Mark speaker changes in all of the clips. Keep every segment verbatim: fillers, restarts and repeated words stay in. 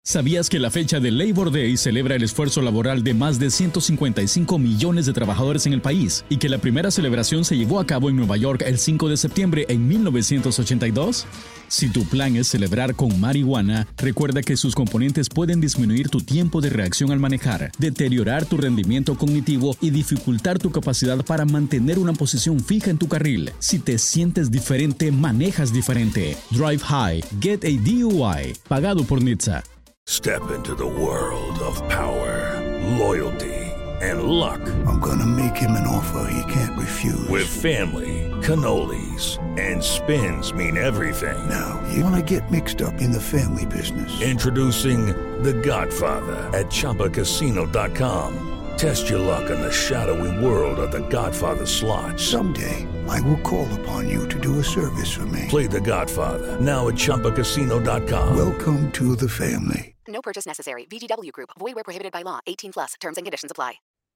Speaker 1: ¿Sabías que la fecha de Labor Day celebra el esfuerzo laboral de más de ciento cincuenta y cinco millones de trabajadores en el país y que la primera celebración se llevó a cabo en Nueva York el cinco de septiembre en mil novecientos ochenta y dos? Si tu plan es celebrar con marihuana, recuerda que sus componentes pueden disminuir tu tiempo de reacción al manejar, deteriorar tu rendimiento cognitivo y dificultar tu capacidad para mantener una posición fija en tu carril. Si te sientes diferente, manejas diferente. Drive High, Get a D U I, pagado por N H T S A.
Speaker 2: Step into the world of power, loyalty, and luck.
Speaker 3: I'm gonna make him an offer he can't refuse.
Speaker 2: With family, cannolis, and spins mean everything.
Speaker 3: Now, you wanna get mixed up in the family business.
Speaker 2: Introducing The Godfather at Chumba Casino dot com. Test your luck in the shadowy world of The Godfather slot.
Speaker 3: Someday, I will call upon you to do a service for me.
Speaker 2: Play The Godfather, now at Chumba Casino dot com.
Speaker 3: Welcome to the family.
Speaker 4: No purchase necessary. V G W Group. Void where prohibited by law. eighteen plus. Terms and conditions apply.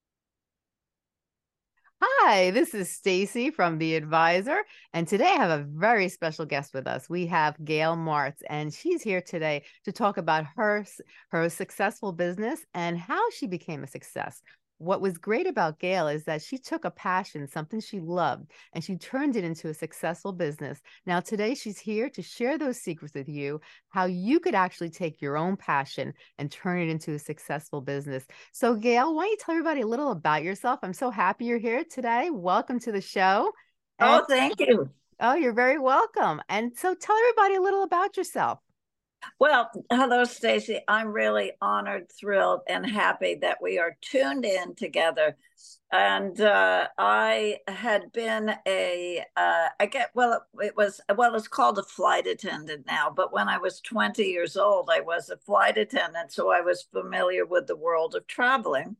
Speaker 5: Hi, this is Stacy from The Advisor, and today I have a very special guest with us. We have Gail Martz, and she's here today to talk about her, her successful business and how she became a success. What was great about Gail is that she took a passion, something she loved, and she turned it into a successful business. Now, today she's here to share those secrets with you, how you could actually take your own passion and turn it into a successful business. So, Gail, why don't you tell everybody a little about yourself? I'm so happy you're here today. Welcome to the show.
Speaker 6: And, oh, thank you.
Speaker 5: Oh, you're very welcome. And so tell everybody a little about yourself.
Speaker 6: Well, hello, Stacy. I'm really honored, thrilled, and happy that we are tuned in together. And uh, I had been a, uh, I get, well, it was, well, it's called a flight attendant now. But when I was twenty years old, I was a flight attendant. So I was familiar with the world of traveling.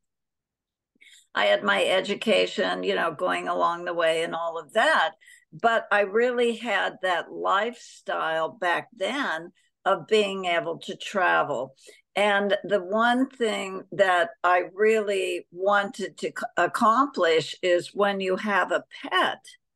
Speaker 6: I had my education, you know, going along the way and all of that. But I really had that lifestyle back then of being able to travel. And the one thing that I really wanted to accomplish is when you have a pet,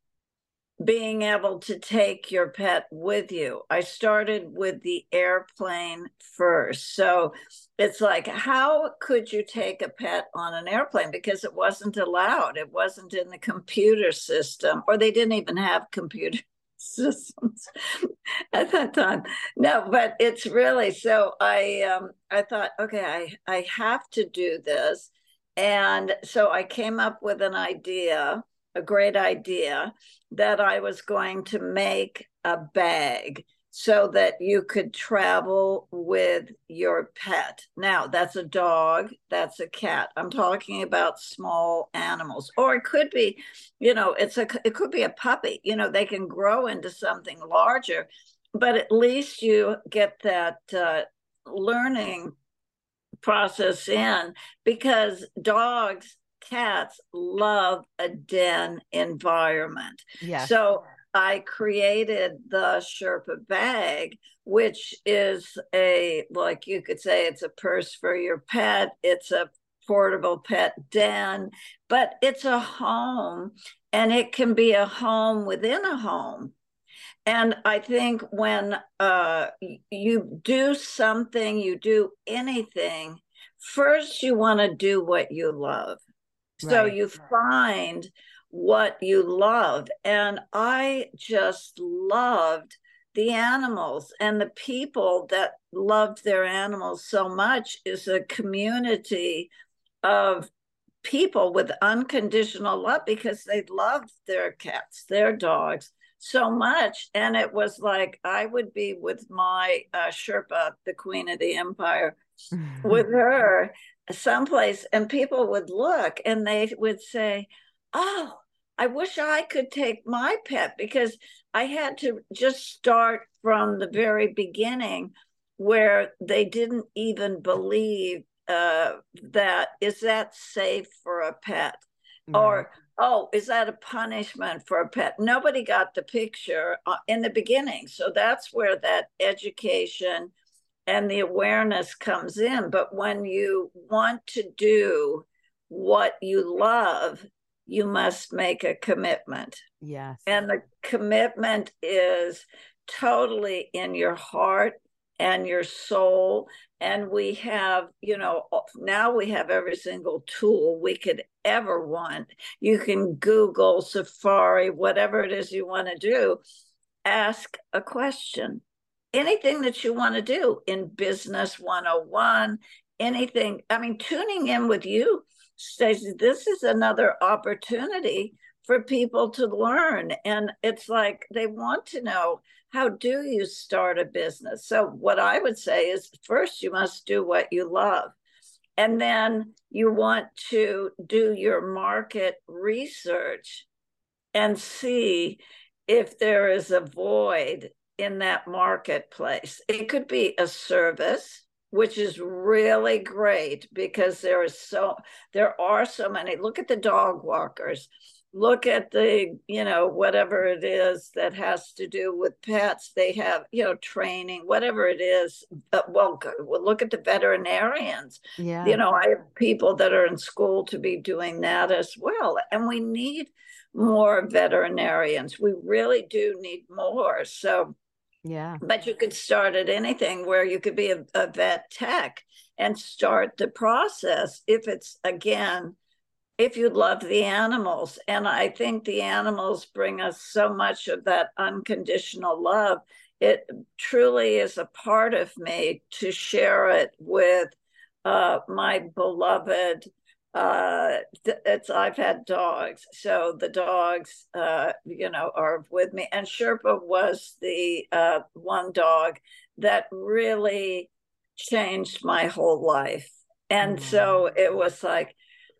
Speaker 6: being able to take your pet with you. I started with the airplane first. So it's like, how could you take a pet on an airplane? Because it wasn't allowed. It wasn't in the computer system, or they didn't even have computer systems at that time. No, but it's really, so I um I thought, okay, I I have to do this. And so I came up with an idea, a great idea, that I was going to make a bag so that you could travel with your pet. Now, that's a dog, that's a cat. I'm talking about small animals. Or it could be, you know, it's a it could be a puppy. You know, they can grow into something larger, but at least you get that uh, learning process in, because dogs, cats love a den environment.
Speaker 5: Yes.
Speaker 6: So I created the Sherpa bag, which is a, like you could say, it's a purse for your pet. It's a portable pet den, but it's a home, and it can be a home within a home. And I think when uh, you do something, you do anything, first you want to do what you love. Right. So you find what you love. And I just loved the animals, and the people that loved their animals so much is a community of people with unconditional love, because they loved their cats, their dogs so much. And it was like, I would be with my uh, Sherpa, the Queen of the Empire, with her someplace, and people would look and they would say, oh, I wish I could take my pet, because I had to just start from the very beginning, where they didn't even believe uh, that, is that safe for a pet? Mm-hmm. Or, oh, is that a punishment for a pet? Nobody got the picture uh, in the beginning. So that's where that education and the awareness comes in. But when you want to do what you love, you must make a commitment.
Speaker 5: Yes.
Speaker 6: And the commitment is totally in your heart and your soul. And we have, you know, now we have every single tool we could ever want. You can Google, Safari, whatever it is you want to do, ask a question. Anything that you want to do in Business one oh one, anything. I mean, tuning in with you, Stacey, this is another opportunity for people to learn. And it's like they want to know, how do you start a business? So what I would say is, first, you must do what you love. And then you want to do your market research and see if there is a void in that marketplace. It could be a service, which is really great because there is so there are so many. Look at the dog walkers. Look at the, you know, whatever it is that has to do with pets. They have, you know, training, whatever it is. Uh, well, look at the veterinarians.
Speaker 5: Yeah.
Speaker 6: You know, I have people that are in school to be doing that as well. And we need more veterinarians. We really do need more. So,
Speaker 5: yeah.
Speaker 6: But you could start at anything where you could be a, a vet tech and start the process if it's, again, if you love the animals. And I think the animals bring us so much of that unconditional love. It truly is a part of me to share it with uh, my beloved, uh, it's, I've had dogs. So the dogs, uh, you know, are with me. And Sherpa was the uh, one dog that really changed my whole life. And mm-hmm. so it was like,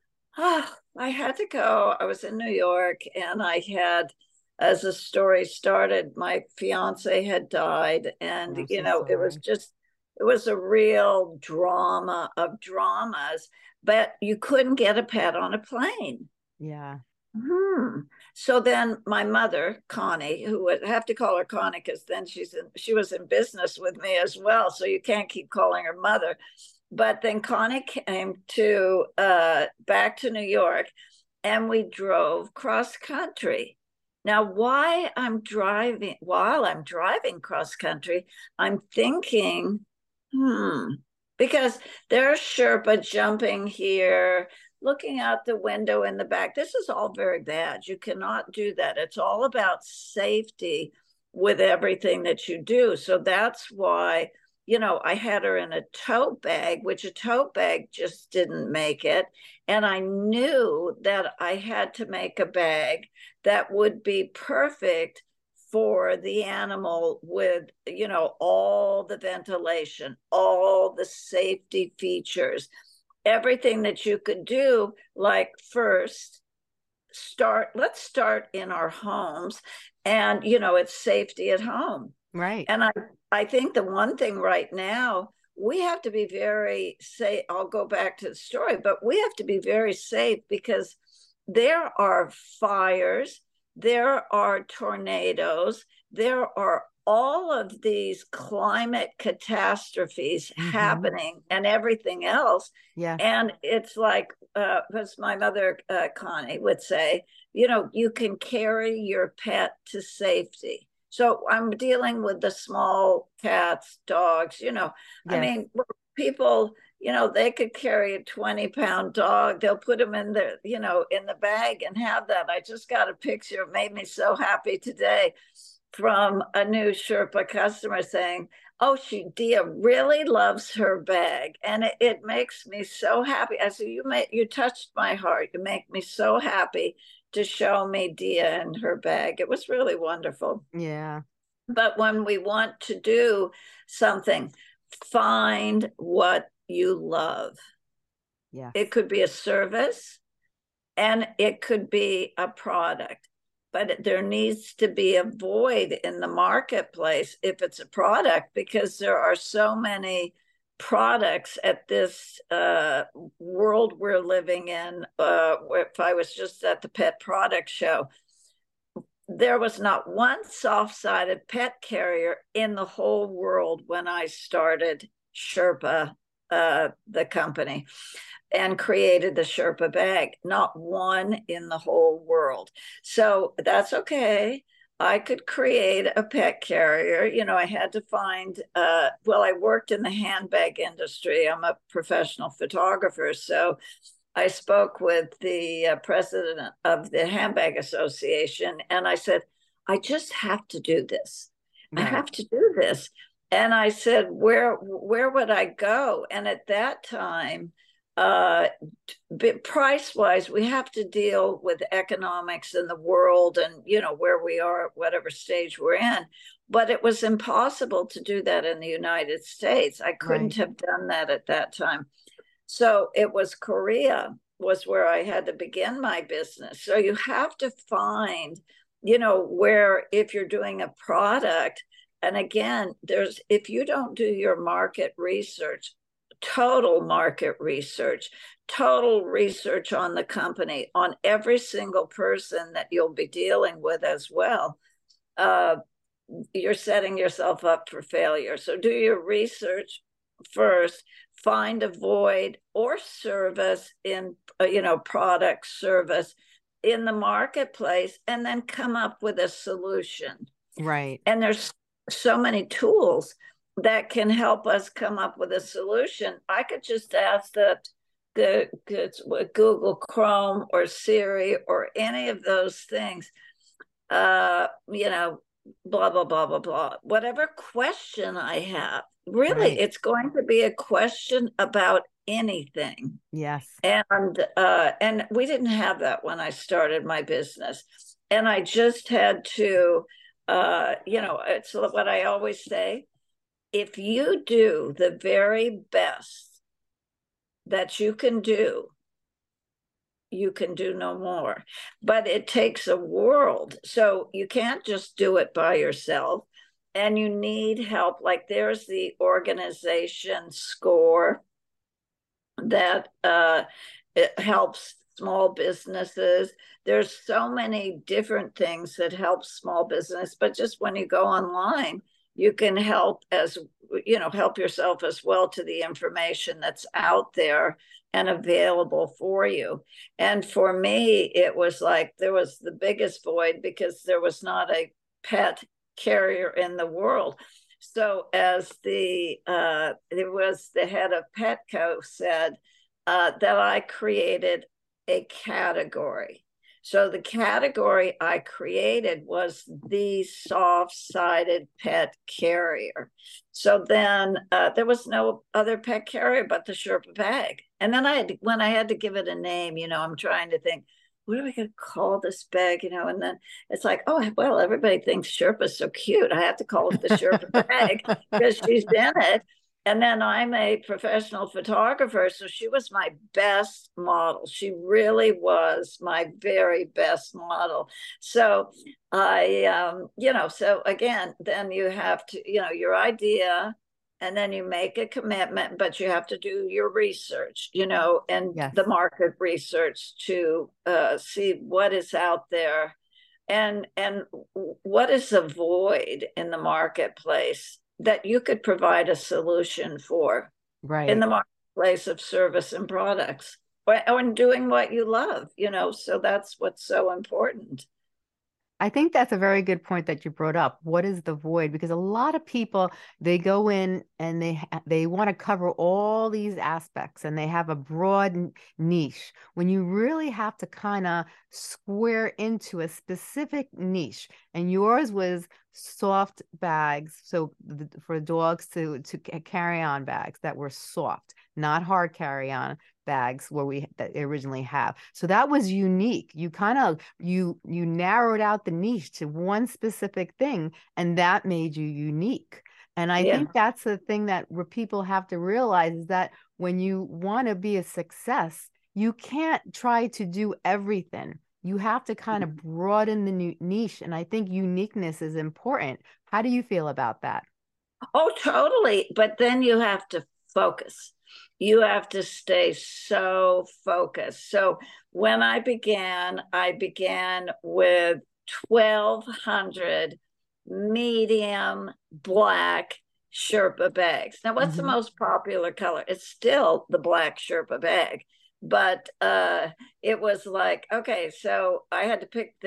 Speaker 6: oh, I had to go. I was in New York, and I had, as the story started, my fiance had died. And, I'm you know, so it was just, it was a real drama of dramas, but you couldn't get a pet on a plane.
Speaker 5: Yeah.
Speaker 6: Hmm. So then my mother, Connie, who would have to call her Connie because then she's in, she was in business with me as well. So you can't keep calling her mother. But then Connie came to uh, back to New York, and we drove cross country. Now, why I'm driving, while I'm driving cross country, I'm thinking, hmm, because there's Sherpa jumping here, looking out the window in the back. This is all very bad. You cannot do that. It's all about safety with everything that you do. So that's why, you know, I had her in a tote bag, which a tote bag just didn't make it. And I knew that I had to make a bag that would be perfect for the animal with, you know, all the ventilation, all the safety features, everything that you could do. Like, first, start, let's start in our homes. And, you know, it's safety at home.
Speaker 5: Right.
Speaker 6: And I, I think the one thing right now, we have to be very safe. I'll go back to the story, but we have to be very safe because there are fires, there are tornadoes, there are all of these climate catastrophes mm-hmm. happening and everything else.
Speaker 5: Yeah.
Speaker 6: And it's like, uh, as my mother, uh, Connie, would say, you know, you can carry your pet to safety. So I'm dealing with the small cats, dogs, you know, yes. I mean, people, you know, they could carry a twenty pound dog. They'll put them in the, you know, in the bag and have that. I just got a picture. It made me so happy today from a new Sherpa customer saying, oh, she, Dia really loves her bag. And it, it makes me so happy. I said, you make, you touched my heart. You make me so happy to show me Dia and her bag. It was really wonderful.
Speaker 5: Yeah.
Speaker 6: But when we want to do something, find what you love.
Speaker 5: Yeah.
Speaker 6: It could be a service and it could be a product, but there needs to be a void in the marketplace if it's a product, because there are so many products at this uh, world we're living in. Uh, if I was just at the pet product show, there was not one soft-sided pet carrier in the whole world when I started Sherpa, uh, the company, and created the Sherpa bag. Not one in the whole world. So that's okay. I could create a pet carrier. You know, I had to find, uh, well, I worked in the handbag industry. I'm a professional photographer. So I spoke with the uh, president of the Handbag Association, and I said, I just have to do this. Right. I have to do this. And I said, where, where would I go? And at that time, uh, price-wise, we have to deal with economics in the world and, you know, where we are at whatever stage we're in. But it was impossible to do that in the United States. I couldn't right. have done that at that time. So it was Korea was where I had to begin my business. So you have to find, you know, where if you're doing a product, and again, there's, if you don't do your market research, total market research, total research on the company, on every single person that you'll be dealing with as well, uh, you're setting yourself up for failure. So do your research first, find a void or service in, uh, you know, product service in the marketplace, and then come up with a solution.
Speaker 5: Right.
Speaker 6: And there's so many tools that can help us come up with a solution. I could just ask that the, the Google Chrome or Siri or any of those things, uh, you know, blah, blah, blah, blah, blah. Whatever question I have, really, right. It's going to be a question about anything.
Speaker 5: Yes.
Speaker 6: And uh, and we didn't have that when I started my business. And I just had to, uh, you know, it's what I always say. If you do the very best that you can do, you can do no more. But it takes a world. So you can't just do it by yourself. And you need help. Like there's the organization SCORE that uh, it helps small businesses. There's so many different things that help small business. But just when you go online, you can help as, you know, help yourself as well to the information that's out there and available for you. And for me, it was like there was the biggest void because there was not a pet carrier in the world. So as the, uh, it was the head of Petco said uh, that I created a category. So the category I created was the soft-sided pet carrier. So then uh, there was no other pet carrier but the Sherpa bag. And then I had to, when I had to give it a name, you know, I'm trying to think, what are we going to call this bag? You know, and then it's like, oh, well, everybody thinks Sherpa's so cute. I have to call it the Sherpa bag because she's in it. And then I'm a professional photographer. So she was my best model. She really was my very best model. So I, um, you know, so again, then you have to, you know, your idea, and then you make a commitment, but you have to do your research, you know, and yes. the market research to uh, see what is out there and, and what is the void in the marketplace that you could provide a solution for,
Speaker 5: right,
Speaker 6: in the marketplace of service and products, or, or in doing what you love, you know, so that's what's so important.
Speaker 5: I think that's a very good point that you brought up. What is the void? Because a lot of people, they go in and they they want to cover all these aspects and they have a broad niche when you really have to kind of square into a specific niche. And yours was soft bags. So for dogs to, to carry on bags that were soft, not hard carry on bags where we that originally have. So that was unique. You kind of, you, you narrowed out the niche to one specific thing, and that made you unique. And I yeah. think that's the thing that people have to realize is that when you want to be a success, you can't try to do everything. You have to kind of broaden the niche. And I think uniqueness is important. How do you feel about that?
Speaker 6: Oh, totally. But then you have to focus. You have to stay so focused. So when I began, I began with twelve hundred medium black Sherpa bags. Now, what's mm-hmm. the most popular color? It's still the black Sherpa bag. But uh, it was like, okay, so I had to pick the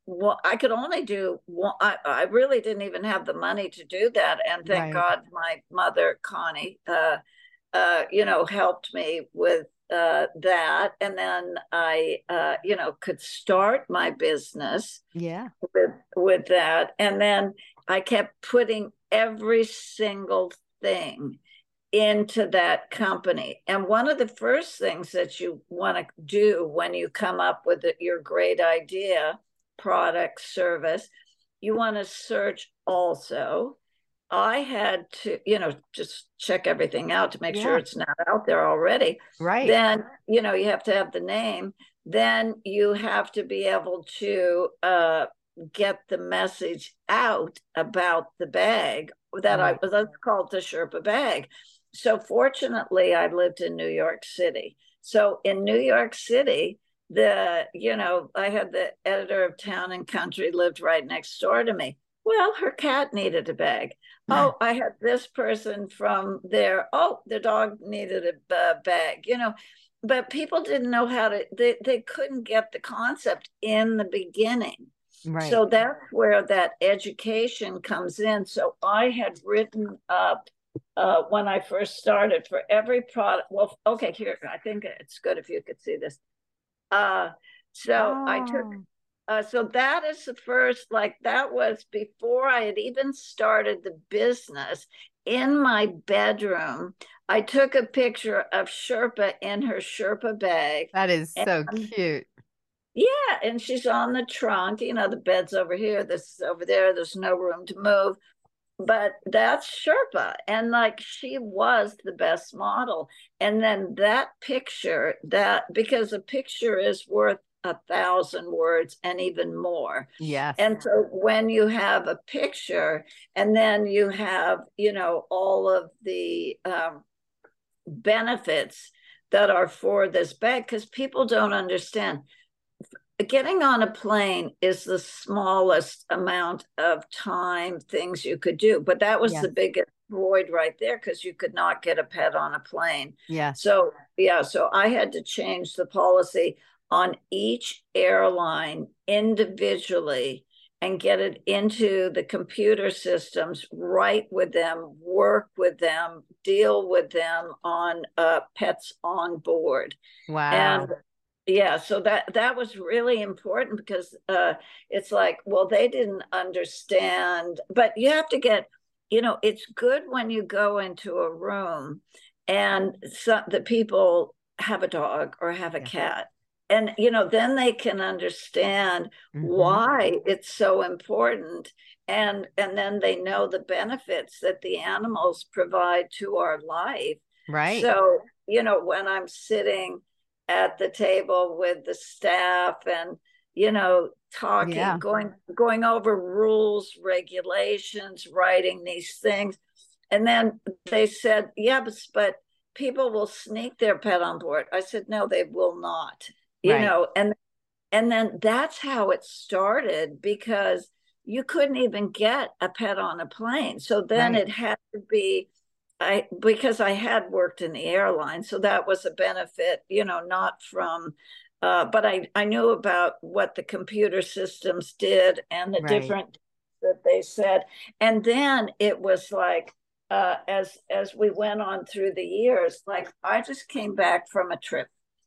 Speaker 6: well, I could only do one. I, I really didn't even have the money to do that. And thank
Speaker 5: Right.
Speaker 6: God my mother, Connie, uh, uh, you know, helped me with uh, that. And then I, uh, you know, could start my business
Speaker 5: Yeah.
Speaker 6: with, with that. And then I kept putting every single thing into that company. And one of the first things that you want to do when you come up with it, your great idea, product, service, you want to search also. I had to, you know, just check everything out to make
Speaker 5: Yeah.
Speaker 6: sure it's not out there already.
Speaker 5: Right.
Speaker 6: Then, you know, you have to have the name. Then you have to be able to uh, get the message out about the bag that
Speaker 5: Right.
Speaker 6: I was, that's called the Sherpa bag. So fortunately, I lived in New York City. So in New York City, the, you know, I had the editor of Town and Country lived right next door to me. Well, her cat needed a bag. Oh, I had this person from there. Oh, the dog needed a uh, bag, you know, but people didn't know how to, they, they couldn't get the concept in the beginning.
Speaker 5: Right.
Speaker 6: So that's where that education comes in. So I had written up uh, when I first started for every product. Well, okay, here, I think it's good if you could see this. Uh, so
Speaker 5: oh.
Speaker 6: I took, uh, so that is the first, like that was before I had even started the business. In my bedroom, I took a picture of Sherpa in her Sherpa bag.
Speaker 5: That is so
Speaker 6: and,
Speaker 5: cute.
Speaker 6: Yeah, and she's on the trunk, you know, the bed's over here, this is over there, there's no room to move. But that's Sherpa. And like she was the best model. And then that picture, that because a picture is worth a thousand words and even more.
Speaker 5: Yes.
Speaker 6: And so when you have a picture and then you have, you know, all of the um, benefits that are for this bag, because people don't understand. Getting on a plane is the smallest amount of time things you could do, but that was
Speaker 5: yes.
Speaker 6: the biggest void right there because you could not get a pet on a plane.
Speaker 5: Yeah.
Speaker 6: So yeah, so I had to change the policy on each airline individually and get it into the computer systems, write with them, work with them, deal with them on uh, pets on board.
Speaker 5: Wow.
Speaker 6: And yeah, so that that was really important because uh, it's like, well, they didn't understand, but you have to get, you know, it's good when you go into a room and so, the people have a dog or have a yeah. cat. And, you know, then they can understand mm-hmm. why it's so important. And, and then they know the benefits that the animals provide to our life.
Speaker 5: Right.
Speaker 6: So, you know, when I'm sitting at the table with the staff and, you know, talking, yeah. going, going over rules, regulations, writing these things. And then they said, yeah, but, but people will sneak their pet on board. I said, no, they will not, you right. know, and, and then that's how it started because you couldn't even get a pet on a plane. So then right. it had to be, I, because I had worked in the airline, so that was a benefit, you know, not from, uh, but I, I knew about what the computer systems did and the right. different that they said. And then it was like, uh, as, as we went on through the years, like I just came back from a trip.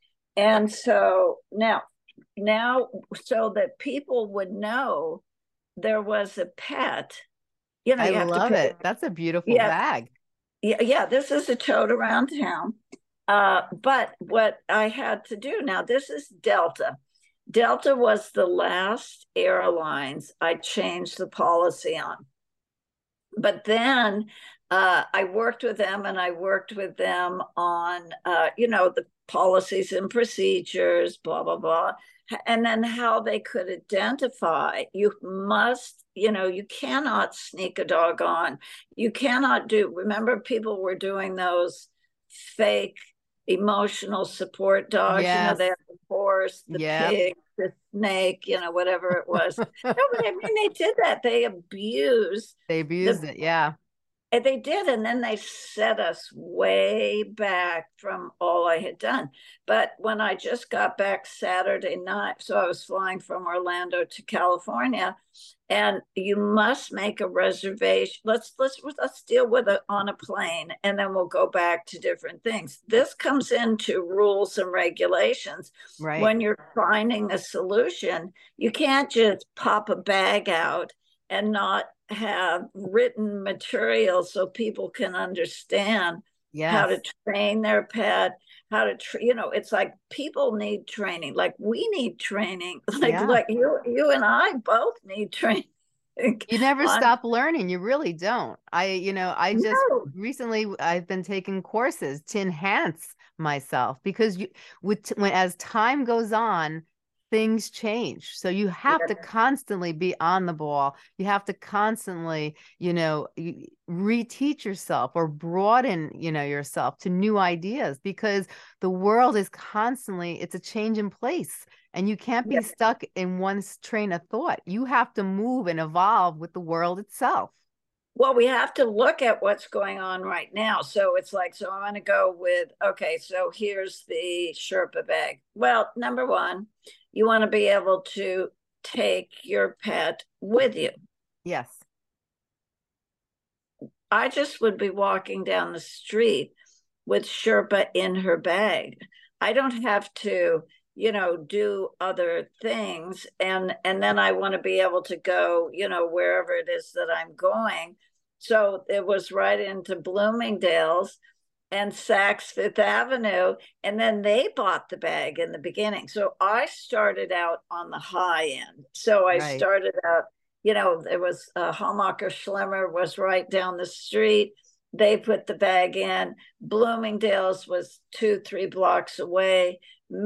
Speaker 6: And so now, now, so that people would know there was a pet, you know,
Speaker 5: I
Speaker 6: you have
Speaker 5: love
Speaker 6: to pay.
Speaker 5: it. That's a beautiful
Speaker 6: yeah.
Speaker 5: bag.
Speaker 6: Yeah, yeah, this is a tote around town. Uh, but what I had to do now, this is Delta. Delta was the last airlines I changed the policy on. But then uh, I worked with them and I worked with them on, uh, you know, the policies and procedures, blah, blah, blah. And then how they could identify. You must, you know, you cannot sneak a dog on. You cannot do, remember people were doing those fake emotional support dogs, yes. you know, they have the horse, the yep. pig, the snake, you know, whatever it was. No, but I mean, they did that. They abused.
Speaker 5: They abused
Speaker 6: the,
Speaker 5: it, yeah.
Speaker 6: And they did, and then they set us way back from all I had done. But when I just got back Saturday night, so I was flying from Orlando to California, and you must make a reservation. Let's let's let's deal with it on a plane, and then we'll go back to different things. This comes into rules and regulations.
Speaker 5: Right.
Speaker 6: When you're finding a solution, you can't just pop a bag out and not have written material so people can understand
Speaker 5: Yes.
Speaker 6: how to train their pet, how to tra- you know, it's like people need training, like we need training, like
Speaker 5: Yeah.
Speaker 6: like you you and I both need training.
Speaker 5: You never
Speaker 6: on-
Speaker 5: stop learning. You really don't. I, you know, I just
Speaker 6: No.
Speaker 5: recently I've been taking courses to enhance myself because you with when as time goes on, things change. So you have
Speaker 6: Yeah.
Speaker 5: to constantly be on the ball. You have to constantly, you know, you- reteach yourself or broaden, you know, yourself to new ideas because the world is constantly, it's a change in place. And you can't be
Speaker 6: Yeah.
Speaker 5: stuck in one s- train of thought. You have to move and evolve with the world itself.
Speaker 6: Well, we have to look at what's going on right now. So it's like, so I'm going to go with, okay, so here's the Sherpa bag. Well, number one, you want to be able to take your pet with you.
Speaker 5: Yes.
Speaker 6: I just would be walking down the street with Sherpa in her bag. I don't have to, you know, do other things. And and then I want to be able to go, you know, wherever it is that I'm going. So it was right into Bloomingdale's and Saks Fifth Avenue. And then they bought the bag in the beginning. So I started out on the high end. So I
Speaker 5: Right.
Speaker 6: started out, you know, there was uh, Hallmarker Schlemmer was right down the street. They put the bag in. Bloomingdale's was two, three blocks away.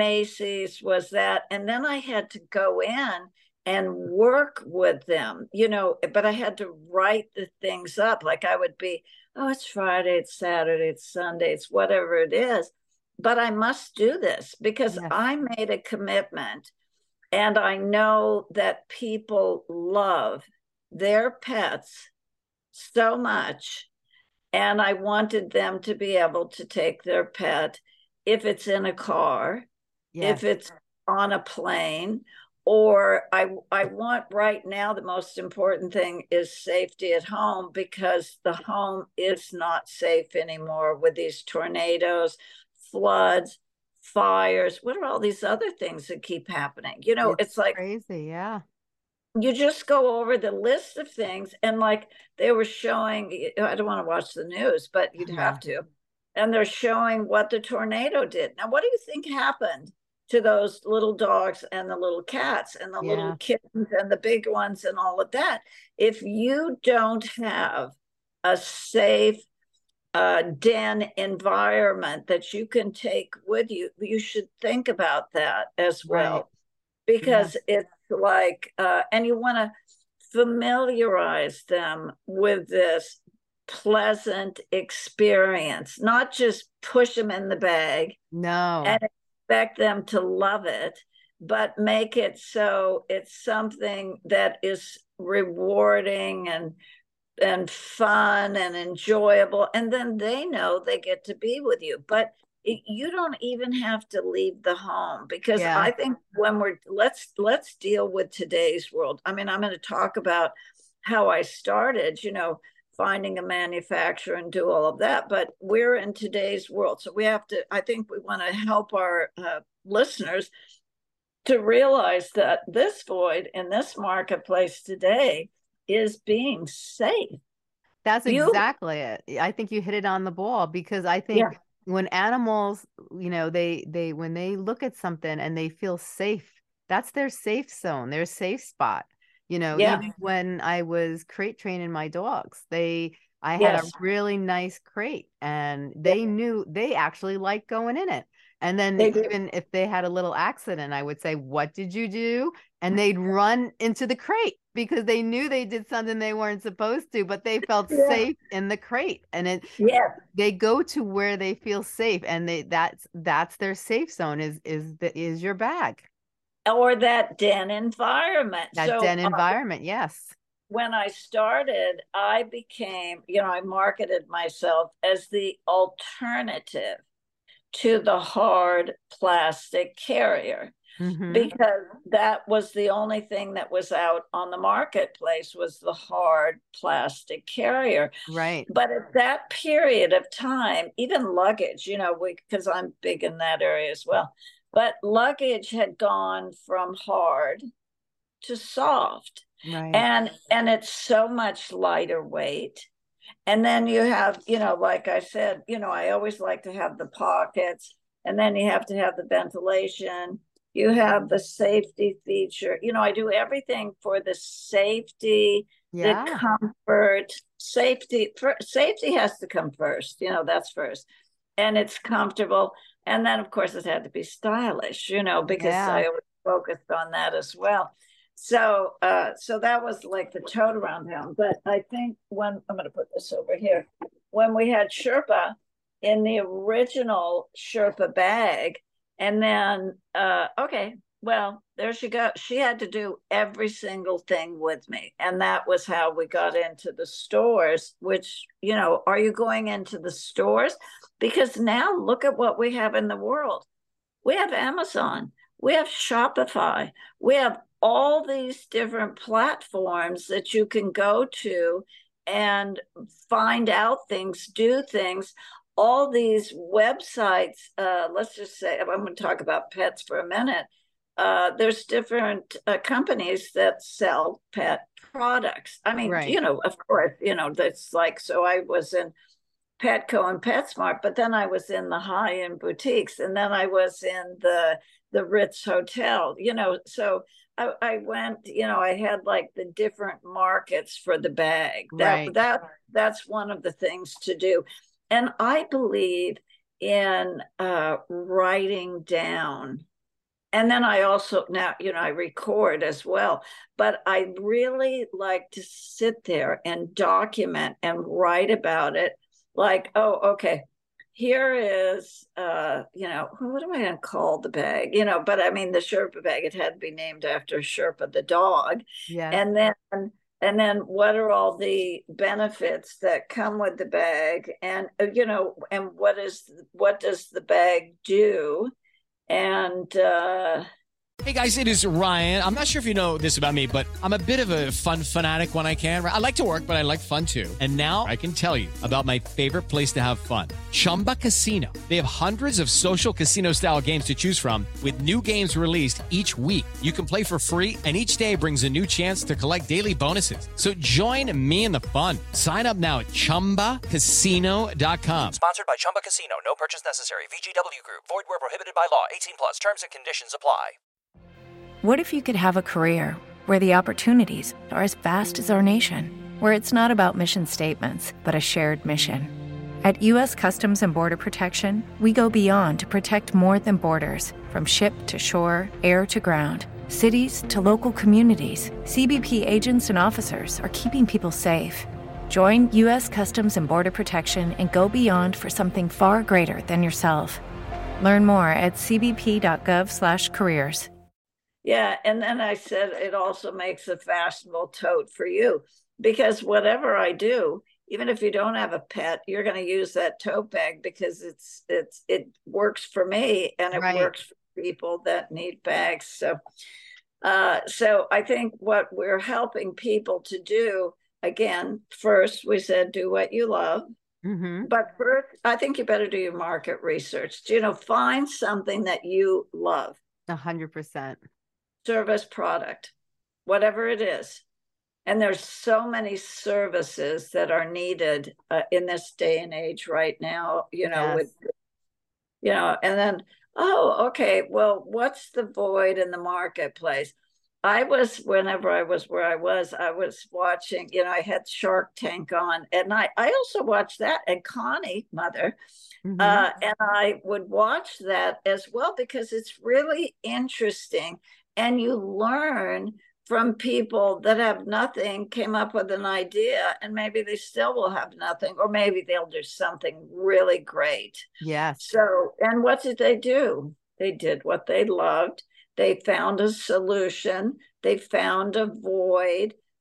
Speaker 6: Macy's was that. And then I had to go in and work with them, you know, but I had to write the things up. Like I would be, oh, it's Friday, it's Saturday, it's Sunday, it's whatever it is. But I must do this because
Speaker 5: Yes.
Speaker 6: I made a commitment. And I know that people love their pets so much. And I wanted them to be able to take their pet if it's in a car,
Speaker 5: Yes.
Speaker 6: if it's on a plane, or I, I want right now, the most important thing is safety at home because the home is not safe anymore with these tornadoes, floods, fires. What are all these other things that keep happening? You know, it's,
Speaker 5: It's
Speaker 6: like
Speaker 5: crazy. Yeah.
Speaker 6: you just go over the list of things and like they were showing, I don't want to watch the news, but you'd
Speaker 5: No.
Speaker 6: have to. And they're showing what the tornado did. Now, what do you think happened to those little dogs and the little cats and the
Speaker 5: Yeah.
Speaker 6: little kittens and the big ones and all of that? If you don't have a safe uh, den environment that you can take with you, you should think about that as well.
Speaker 5: Right.
Speaker 6: Because it's like, uh, and you want to familiarize them with this pleasant experience, not just push them in the bag
Speaker 5: No.
Speaker 6: and expect them to love it, but make it so it's something that is rewarding and and fun and enjoyable. And then they know they get to be with you. But it, you don't even have to leave the home because
Speaker 5: Yeah.
Speaker 6: I think when we're let's let's deal with today's world. I mean, I'm going to talk about how I started, you know, finding a manufacturer and do all of that. But we're in today's world. So we have to, I think we want to help our uh, listeners to realize that this void in this marketplace today is being safe.
Speaker 5: That's
Speaker 6: You-
Speaker 5: exactly it. I think you hit it on the ball because I think
Speaker 6: Yeah.
Speaker 5: when animals, you know, they they when they look at something and they feel safe, that's their safe zone, their safe spot. You know,
Speaker 6: Yeah.
Speaker 5: even when I was crate training my dogs, they I had
Speaker 6: Yes.
Speaker 5: a really nice crate and they knew they actually liked going in it. And then
Speaker 6: They do.
Speaker 5: even if they had a little accident, I would say, "What did you do?" And they'd run into the crate because they knew they did something they weren't supposed to, but they felt
Speaker 6: Yeah.
Speaker 5: safe in the crate. And it
Speaker 6: Yeah.
Speaker 5: they go to where they feel safe, and they that's that's their safe zone is is the is your bag.
Speaker 6: Or that den environment.
Speaker 5: That
Speaker 6: so,
Speaker 5: den
Speaker 6: uh,
Speaker 5: environment, yes.
Speaker 6: when I started, I became, you know, I marketed myself as the alternative to the hard plastic carrier. Mm-hmm. Because that was the only thing that was out on the marketplace was the hard plastic carrier.
Speaker 5: Right.
Speaker 6: But at that period of time, even luggage, you know, because I'm big in that area as well, but luggage had gone from hard to soft.
Speaker 5: Right.
Speaker 6: And, and it's so much lighter weight. And then you have, you know, like I said, you know, I always like to have the pockets, and then you have to have the ventilation. You have the safety feature. You know, I do everything for the safety, yeah. the comfort, safety. For, safety has to come first. You know, that's first. And it's comfortable. And then, of course, it had to be stylish, you know, because yeah. I always focused on that as well. So, uh, so that was like the tote around him. But I think when, I'm going to put this over here, when we had Sherpa in the original Sherpa bag, and then, uh, okay, well, there she goes. She had to do every single thing with me. And that was how we got into the stores, which, you know, are you going into the stores? Because now look at what we have in the world. We have Amazon, we have Shopify, we have all these different platforms that you can go to and find out things, do things. All these websites, uh, let's just say, I'm going to talk about pets for a minute. Uh, there's different uh, companies that sell pet products. I mean, right. you know, of course, you know, that's like, so I was in Petco and PetSmart, but then I was in the high-end boutiques, and then I was in the the Ritz Hotel, you know, so I, I went, you know, I had like the different markets for the bag. That,
Speaker 5: right.
Speaker 6: that That's one of the things to do. And I believe in uh, writing down. And then I also, now, you know, I record as well. But I really like to sit there and document and write about it. Like, oh, okay, here is, uh, you know, what am I going to call the bag? You know, but I mean, the Sherpa bag, it had to be named after Sherpa, the dog.
Speaker 5: Yeah.
Speaker 6: And then And then what are all the benefits that come with the bag? And, you know, and what is, what does the bag do? And, uh,
Speaker 7: hey guys, it is Ryan. I'm not sure if you know this about me, but I'm a bit of a fun fanatic when I can. I like to work, but I like fun too. And now I can tell you about my favorite place to have fun. Chumba Casino. They have hundreds of social casino style games to choose from with new games released each week. You can play for free, and each day brings a new chance to collect daily bonuses. So join me in the fun. Sign up now at chumba casino dot com.
Speaker 8: Sponsored by Chumba Casino. No purchase necessary. V G W Group. Void where prohibited by law. eighteen plus. Terms and conditions apply.
Speaker 9: What if you could have a career where the opportunities are as vast as our nation, where it's not about mission statements, but a shared mission? At U S Customs and Border Protection, we go beyond to protect more than borders. From ship to shore, air to ground, cities to local communities, C B P agents and officers are keeping people safe. Join U S Customs and Border Protection and go beyond for something far greater than yourself. Learn more at c b p dot gov slash careers.
Speaker 6: Yeah, and then I said it also makes a fashionable tote for you, because whatever I do, even if you don't have a pet, you're going to use that tote bag because it's it's it works for me, and it right. works for people that need bags. So, uh, so I think what we're helping people to do, again, first we said do what you love.
Speaker 5: Mm-hmm.
Speaker 6: But first, I think you better do your market research. You know, find something that you love.
Speaker 5: A hundred percent.
Speaker 6: Service, product, whatever it is. And there's so many services that are needed uh, in this day and age right now, you know, yes. with, you know, and then, oh, okay, well, what's the void in the marketplace? I was, whenever I was where I was, I was watching, you know, I had Shark Tank on at night. I also watched that, and Connie, mother, mm-hmm. uh, and I would watch that as well, because it's really interesting. And you learn from people that have nothing, came up with an idea, and maybe they still will have nothing, or maybe they'll do something really great.
Speaker 5: Yes.
Speaker 6: So, and what did they do? They did what they loved. They found a solution. They found a void.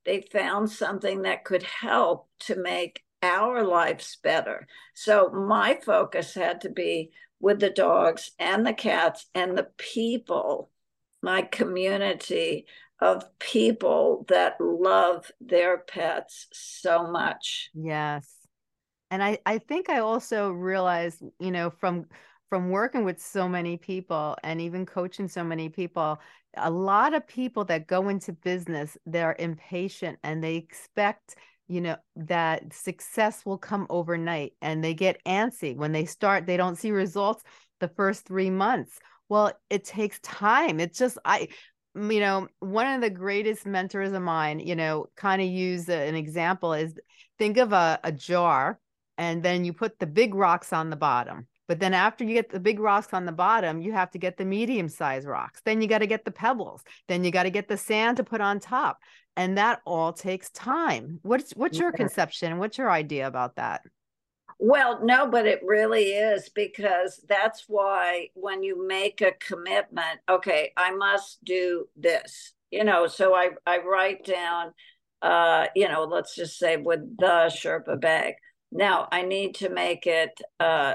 Speaker 6: they found something that could help to make our lives better. So my focus had to be with the dogs and the cats and the people, my community of people that love their pets so much.
Speaker 5: Yes. And I, I think I also realized, you know, from from working with so many people and even coaching so many people, a lot of people that go into business, they're impatient and they expect, you know, that success will come overnight, and they get antsy when they start. They don't see results the first three months. Well, it takes time. It's just, I, you know, one of the greatest mentors of mine, you know, kind of use an example is, think of a, a jar, and then you put the big rocks on the bottom. But then after you get the big rocks on the bottom, you have to get the medium-sized rocks. Then you got to get the pebbles. Then you got to get the sand to put on top. And that all takes time. What's what's your conception? What's your idea about that?
Speaker 6: Well, no, but it really is, because that's why when you make a commitment, okay, I must do this, you know, so I, I write down, uh, you know, let's just say with the Sherpa bag. Now I need to make it uh,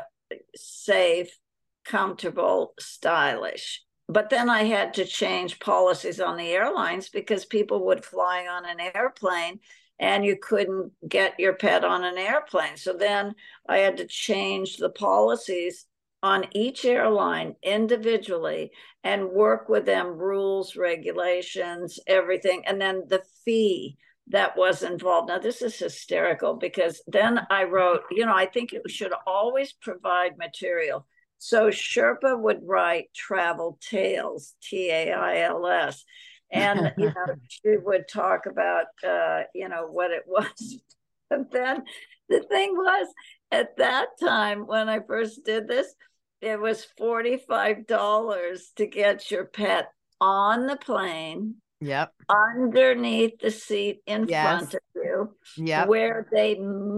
Speaker 6: safe, comfortable, stylish. But then I had to change policies on the airlines, because people would fly on an airplane and you couldn't get your pet on an airplane. So then I had to change the policies on each airline individually and work with them, rules, regulations, everything. And then the fee that was involved. Now, this is hysterical, because then I wrote, you know, I think it should always provide material. So Sherpa would write travel tales, T A I L S. And, you know, she would talk about, uh, you know, what it was. And then the thing was, at that time, when I first did this, it was forty-five dollars to get your pet on the plane.
Speaker 5: Yep.
Speaker 6: Underneath the seat in
Speaker 5: yes.
Speaker 6: front of you,
Speaker 5: yep.
Speaker 6: where they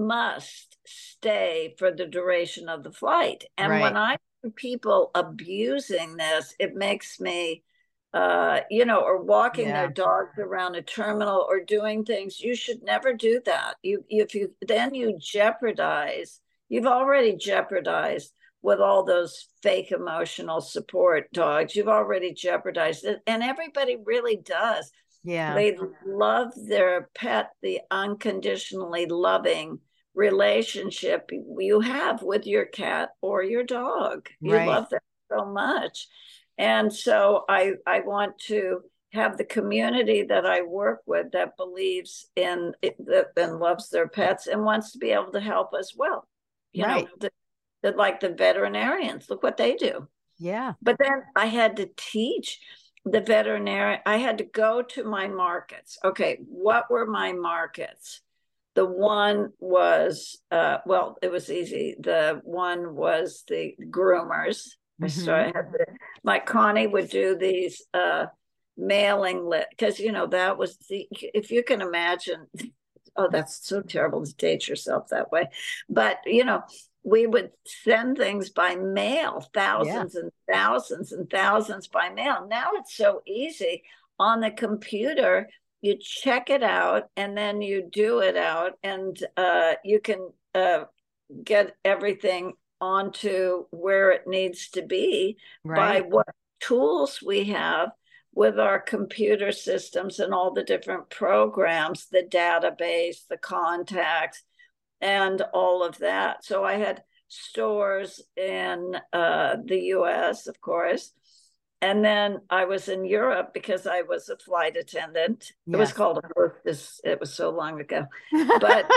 Speaker 6: must stay for the duration of the flight. And
Speaker 5: right.
Speaker 6: when I see people abusing this, it makes me, uh, you know, or walking
Speaker 5: yeah.
Speaker 6: their dogs around a terminal or doing things. You should never do that. You, if you, then you jeopardize, you've already jeopardized with all those fake emotional support dogs. You've already jeopardized it. And everybody really does.
Speaker 5: Yeah.
Speaker 6: They love their pet, the unconditionally loving relationship you have with your cat or your dog. You
Speaker 5: right.
Speaker 6: love them so much. And so I, I want to have the community that I work with that believes in it, that and loves their pets and wants to be able to help as well. You
Speaker 5: right.
Speaker 6: know, the, the, like the veterinarians, look what they do.
Speaker 5: Yeah.
Speaker 6: But then I had to teach the veterinarian. I had to go to my markets. Okay, what were my markets? The one was, uh, well, it was easy. The one was the groomers. Mm-hmm. So I had the, my Connie would do these uh, mailing list, because, you know, that was the, if you can imagine, oh, that's so terrible to date yourself that way. But, you know, we would send things by mail, thousands yeah. and thousands and thousands by mail. Now it's so easy on the computer. You check it out and then you do it out, and uh, you can uh, get everything onto where it needs to be right. by what tools we have with our computer systems and all the different programs, the database, the contacts, and all of that. So I had stores in uh, the U S, of course. And then I was in Europe because I was a flight attendant. Yes. It was called a hostess. It was so long ago. But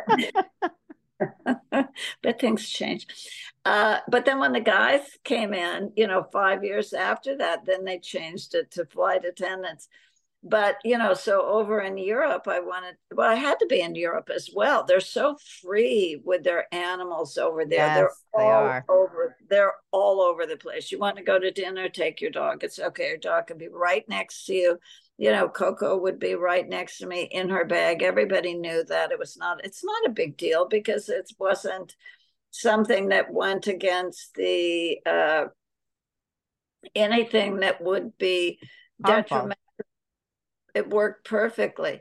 Speaker 6: but things change. Uh, but then when the guys came in, you know, five years after that, then they changed it to flight attendants. But, you know, so over in Europe, I wanted, well, I had to be in Europe as well. They're so free with their animals over there.
Speaker 5: Yes,
Speaker 6: they're all
Speaker 5: they are.
Speaker 6: over, they're all over the place. You want to go to dinner, take your dog. It's okay. Your dog can be right next to you. You know, Coco would be right next to me in her bag. Everybody knew that. It was not, it's not a big deal because it wasn't something that went against the, uh, anything that would be detrimental. it worked perfectly.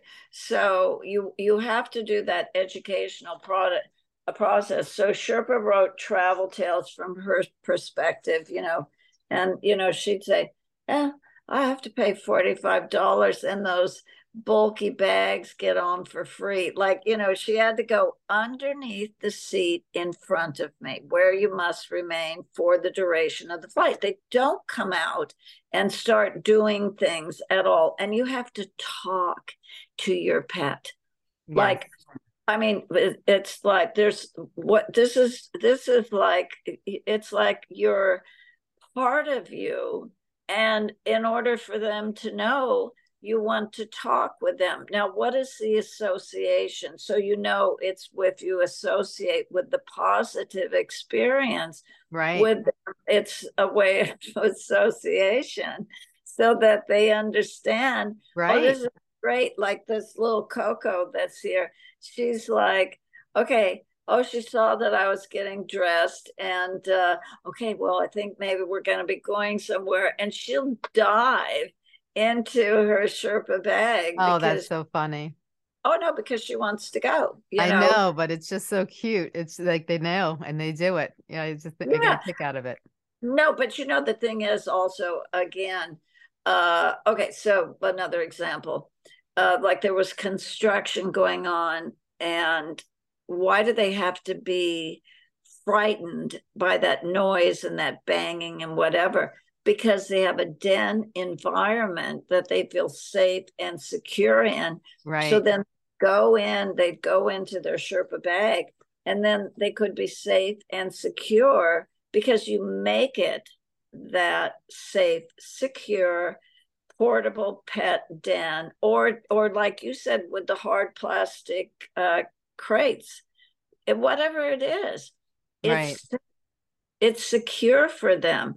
Speaker 6: So you you have to do that educational product a process. So Sherpa wrote travel tales from her perspective, you know, and you know, she'd say, eh, I have to pay forty-five dollars and those bulky bags get on for free. Like, you know, she had to go underneath the seat in front of me, where you must remain for the duration of the flight. They don't come out and start doing things at all. And you have to talk to your pet. Yes. Like, I mean, it's like there's what this is, this is like, it's like you're part of you. And in order for them to know, you want to talk with them. Now, what is the association? So you know it's with you associate with the positive experience.
Speaker 5: Right.
Speaker 6: With it's a way of association so that they understand.
Speaker 5: Right.
Speaker 6: Oh, this is great. Like this little Coco that's here. She's like, okay, oh, she saw that I was getting dressed and uh, okay, well, I think maybe we're going to be going somewhere. And she'll dive into her Sherpa bag.
Speaker 5: Oh,
Speaker 6: because,
Speaker 5: that's so funny.
Speaker 6: Oh, no, because she wants to go. You
Speaker 5: I
Speaker 6: know?
Speaker 5: know, but it's just so cute. It's like they know and they do it. Yeah, I just I
Speaker 6: Yeah.
Speaker 5: get a kick out of it.
Speaker 6: No, but you know, the thing is also, again, uh, okay, so another example, uh, like there was construction going on, and why do they have to be frightened by that noise and that banging and whatever? Because they have a den environment that they feel safe and secure in.
Speaker 5: Right.
Speaker 6: So then go in, they'd go into their Sherpa bag, and then they could be safe and secure because you make it that safe, secure, portable pet den, or or like you said, with the hard plastic uh, crates, whatever it is, it's
Speaker 5: right.
Speaker 6: It's secure for them.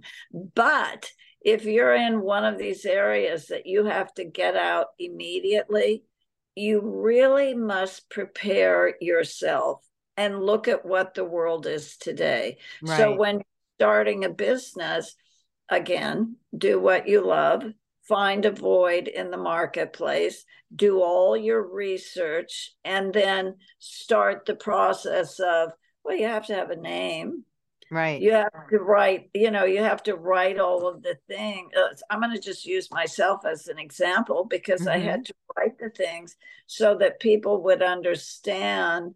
Speaker 6: But if you're in one of these areas that you have to get out immediately, you really must prepare yourself and look at what the world is today. Right. So when starting a business, again, do what you love, find a void in the marketplace, do all your research, and then start the process of, well, you have to have a name.
Speaker 5: Right.
Speaker 6: You have to write, you know, you have to write all of the things. Uh, I'm going to just use myself as an example because mm-hmm. I had to write the things so that people would understand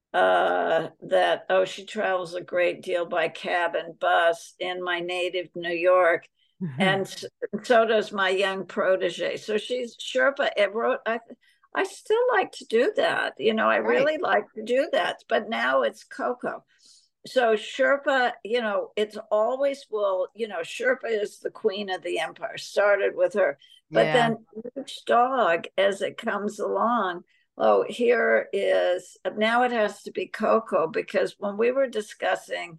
Speaker 6: uh, that, oh, she travels a great deal by cab and bus in my native New York. Mm-hmm. And so, so does my young protege. So she's Sherpa. It wrote, I, I still like to do that. You know, I right. really like to do that. But now it's Coco. So Sherpa, you know, it's always will, you know, Sherpa is the queen of the empire, started with her. But yeah. then each dog, as it comes along, oh, here is, now it has to be Coco, because when we were discussing,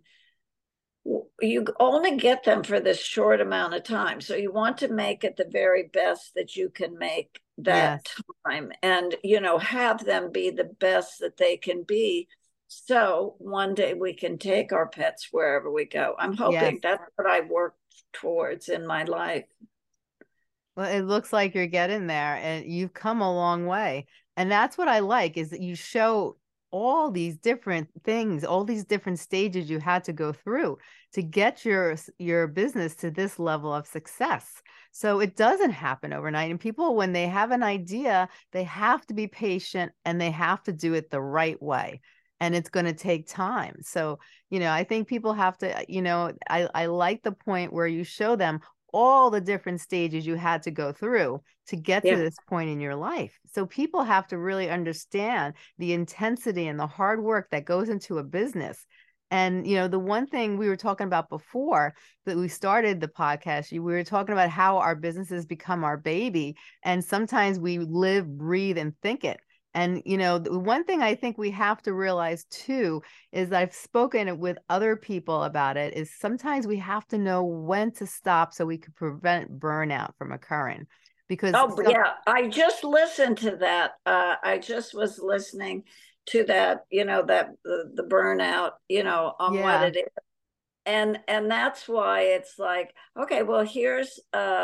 Speaker 6: you only get them for this short amount of time. So you want to make it the very best that you can make that yes. time and, you know, have them be the best that they can be. So one day we can take our pets wherever we go. I'm hoping yes. that's what I work towards in my life.
Speaker 5: Well, it looks like you're getting there and you've come a long way. And that's what I like, is that you show all these different things, all these different stages you had to go through to get your, your business to this level of success. So it doesn't happen overnight. And people, when they have an idea, they have to be patient and they have to do it the right way. And it's going to take time. So, you know, I think people have to, you know, I, I like the point where you show them all the different stages you had to go through to get yeah. to this point in your life. So people have to really understand the intensity and the hard work that goes into a business. And, you know, the one thing we were talking about before that we started the podcast, we were talking about how our businesses become our baby. And sometimes we live, breathe, and think it. And, you know, the one thing I think we have to realize, too, is I've spoken with other people about it, is sometimes we have to know when to stop so we can prevent burnout from occurring. Because
Speaker 6: oh,
Speaker 5: some-
Speaker 6: yeah, I just listened to that. Uh, I just was listening to that, you know, that the, the burnout, you know, on yeah. what it is. And and that's why it's like, okay, well, here's uh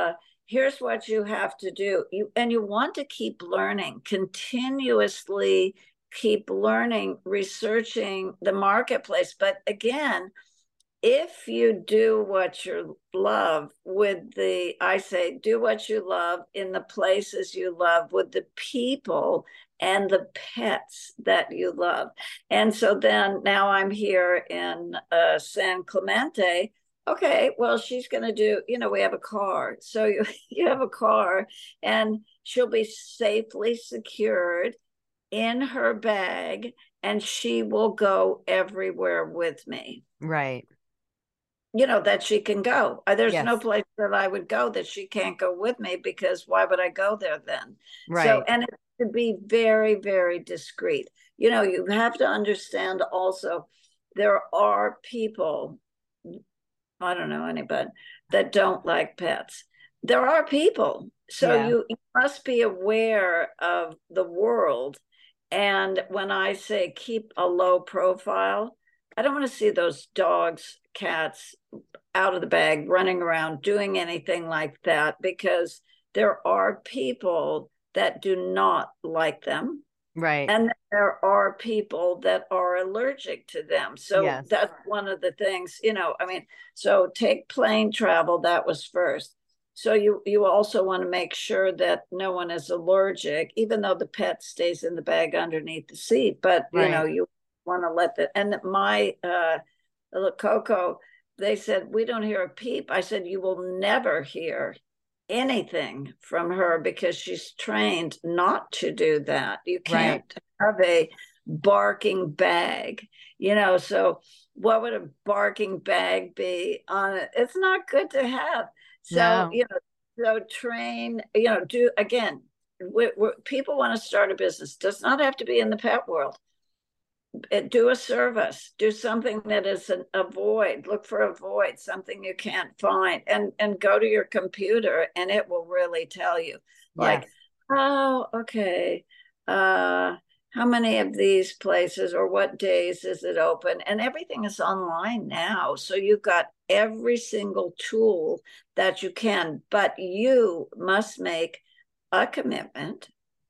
Speaker 6: here's what you have to do. You and you want to keep learning, continuously keep learning, researching the marketplace. But again, if you do what you love with the, I say, do what you love in the places you love with the people and the pets that you love. And so then now I'm here in uh, San Clemente. Okay, well, she's going to do, you know, we have a car. So you, you have a car and she'll be safely secured in her bag and she will go everywhere with me.
Speaker 5: Right.
Speaker 6: You know, that she can go. There's
Speaker 5: yes.
Speaker 6: no place that I would go that she can't go with me, because why would I go there then?
Speaker 5: Right.
Speaker 6: So, and it's to be very, very discreet. You know, you have to understand also, there are people, I don't know anybody, that don't like pets. There are people. So yeah. you, you must be aware of the world. And when I say keep a low profile, I don't want to see those dogs, cats out of the bag, running around, doing anything like that, because there are people that do not like them.
Speaker 5: Right.
Speaker 6: And there are people that are allergic to them. So
Speaker 5: yes.
Speaker 6: that's one of the things, you know, I mean, so take plane travel, that was first. So you, you also want to make sure that no one is allergic, even though the pet stays in the bag underneath the seat. But, right. you know, you want to let the, and my, uh, little Coco, they said, we don't hear a peep. I said, you will never hear anything from her because she's trained not to do that. You can't right. have a barking bag, you know, so what would a barking bag be on it? It's not good to have. So, no. you know, so train, you know, do, again, we, we, people want to start a business. Does not have to be in the pet world. Do a service, do something that is an, a void, look for a void, something you can't find, and, and go to your computer and it will really tell you like, yes. oh, okay. Uh, how many of these places or what days is it open? And everything is online now. So you've got every single tool that you can, but you must make a commitment.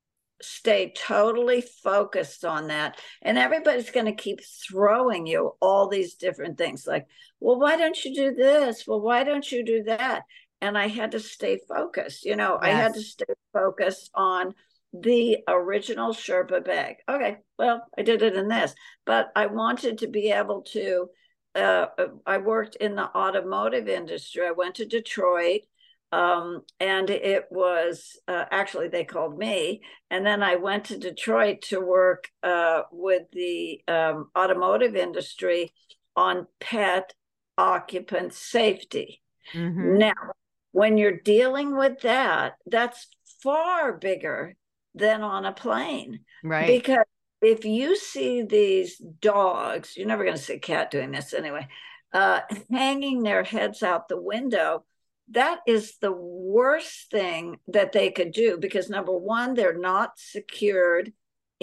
Speaker 6: Stay totally focused on that. And everybody's going to keep throwing you all these different things like, well, why don't you do this? Well, why don't you do that? And I had to stay focused. You know, yes. I had to stay focused on the original Sherpa bag. Okay, well, I did it in this, but I wanted to be able to, uh, I worked in the automotive industry. I went to Detroit. Um, and it was uh, actually they called me, and then I went to Detroit to work uh, with the um, automotive industry on pet occupant safety. Mm-hmm. Now, when you're dealing with that, that's far bigger than on a plane,
Speaker 5: right?
Speaker 6: Because if you see these dogs, you're never going to see a cat doing this anyway, uh, hanging their heads out the window. That is the worst thing that they could do, because number one, they're not secured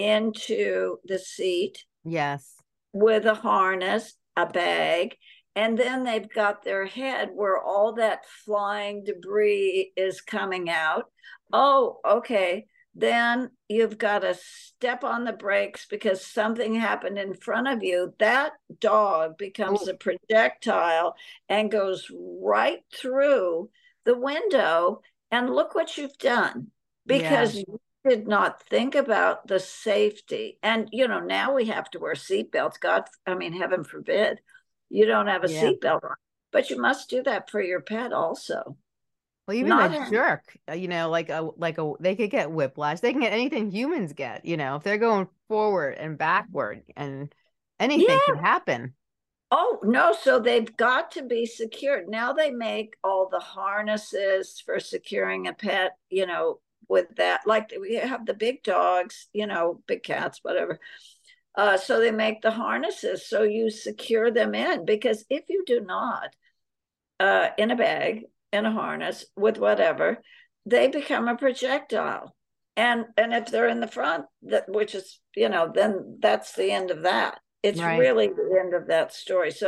Speaker 6: into the seat.
Speaker 5: Yes.
Speaker 6: With a harness, a bag, and then they've got their head where all that flying debris is coming out. Oh, okay. Then you've got to step on the brakes because something happened in front of you. That dog becomes Ooh. a projectile and goes right through the window. And look what you've done, because yeah. you did not think about the safety. And, you know, now we have to wear seatbelts. God, I mean, heaven forbid you don't have a yeah. seatbelt on, but you must do that for your pet also.
Speaker 5: Well, even Not a jerk, you know, like a like a they could get whiplash. They can get anything humans get, you know, if they're going forward and backward, and anything yeah. could happen.
Speaker 6: Oh, no. So they've got to be secured. Now they make all the harnesses for securing a pet, you know, with that. Like we have the big dogs, you know, big cats, whatever. Uh, so they make the harnesses so you secure them in, because if you do not, uh, in a bag, in a harness with whatever, they become a projectile. And and if they're in the front, that which is, you know, then that's the end of that. It's right. really the end of that story. So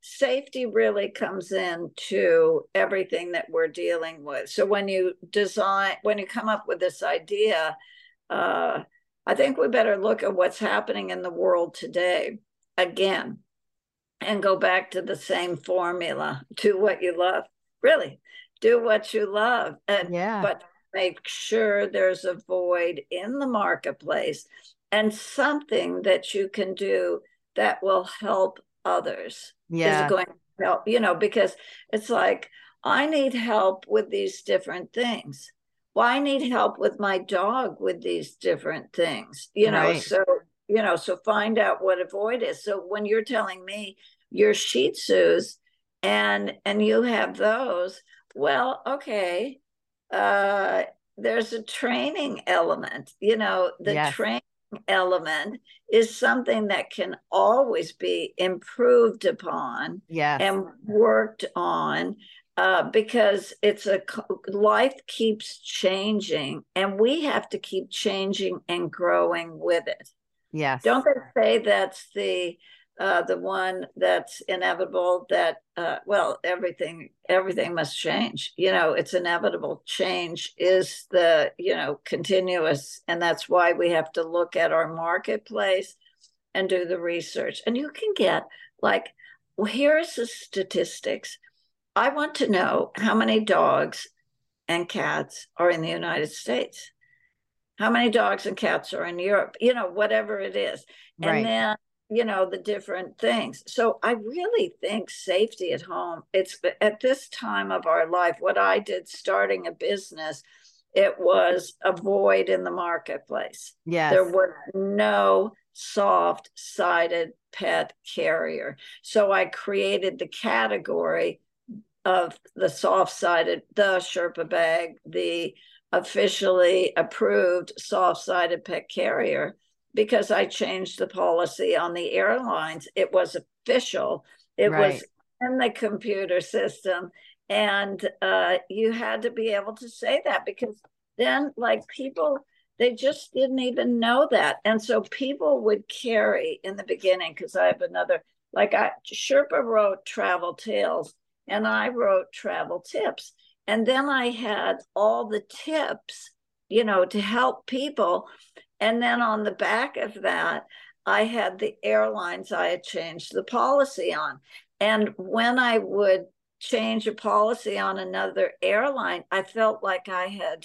Speaker 6: safety really comes into everything that we're dealing with. So when you design, when you come up with this idea, uh, I think we better look at what's happening in the world today again and go back to the same formula. Do what you love. Really, do what you love. And,
Speaker 5: yeah.
Speaker 6: But make sure there's a void in the marketplace and something that you can do that will help others.
Speaker 5: Yeah.
Speaker 6: Is going to help, you know, because it's like, I need help with these different things. Well, I need help with my dog with these different things, you know,
Speaker 5: Right.
Speaker 6: so, you know, so find out what a void is. So when you're telling me your Shih Tzus and, and you have those, well, okay, uh, there's a training element, you know, the
Speaker 5: Yes.
Speaker 6: training element is something that can always be improved upon
Speaker 5: Yes.
Speaker 6: and worked on, uh, because it's a life keeps changing and we have to keep changing and growing with it.
Speaker 5: Yes.
Speaker 6: Don't they say that's the uh, the one that's inevitable, that uh, well, everything everything must change. You know, it's inevitable. Change is the, you know, continuous, and that's why we have to look at our marketplace and do the research. And you can get like, well, here's the statistics. I want to know how many dogs and cats are in the United States. How many dogs and cats are in Europe, you know, whatever it is.
Speaker 5: Right.
Speaker 6: And then, you know, the different things. So I really think safety at home, it's at this time of our life, what I did starting a business, it was a void in the marketplace.
Speaker 5: Yes.
Speaker 6: There was no soft-sided pet carrier. So I created the category of the soft-sided, the Sherpa bag, the officially approved soft-sided pet carrier, because I changed the policy on the airlines. It was official. It
Speaker 5: Right.
Speaker 6: was in the computer system. And uh, you had to be able to say that, because then like people, they just didn't even know that. And so people would carry in the beginning, because I have another, like I, Sherpa wrote travel tales and I wrote travel tips. And then I had all the tips, you know, to help people. And then on the back of that, I had the airlines I had changed the policy on. And when I would change a policy on another airline, I felt like I had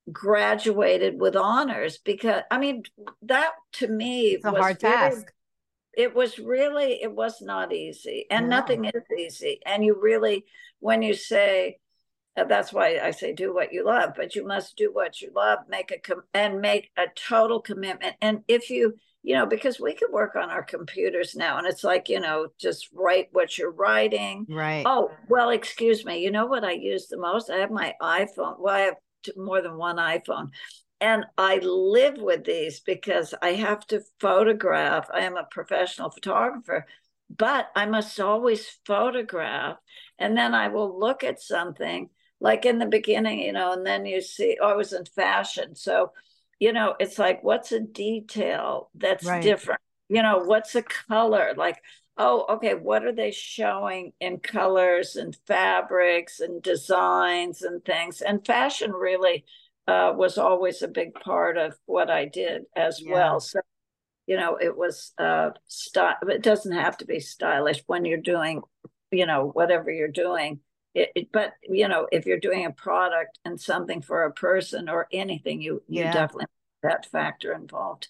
Speaker 6: graduated with honors, because, I mean, that to me
Speaker 5: It's a
Speaker 6: was
Speaker 5: hard
Speaker 6: really,
Speaker 5: task.
Speaker 6: it was really, it was not easy. And
Speaker 5: No.
Speaker 6: nothing is easy. And you really, when you say, that's why I say do what you love, but you must do what you love, make a com- and make a total commitment. And if you, you know, because we can work on our computers now, and it's like, you know, just write what you're writing.
Speaker 5: Right.
Speaker 6: Oh, well, excuse me. You know what I use the most? I have my iPhone. Well, I have t- more than one iPhone. And I live with these because I have to photograph. I am a professional photographer, but I must always photograph. And then I will look at something like in the beginning, you know, and then you see, oh, I was in fashion. So, you know, it's like, what's a detail that's
Speaker 5: Right.
Speaker 6: different? You know, what's a color? Like, oh, okay, what are they showing in colors and fabrics and designs and things? And fashion really uh, was always a big part of what I did as
Speaker 5: Yeah.
Speaker 6: well. So, you know, it was uh, style. It doesn't have to be stylish when you're doing, you know, whatever you're doing. It, it, but, you know, if you're doing a product and something for a person or anything, you, you
Speaker 5: Yeah.
Speaker 6: definitely have that factor involved.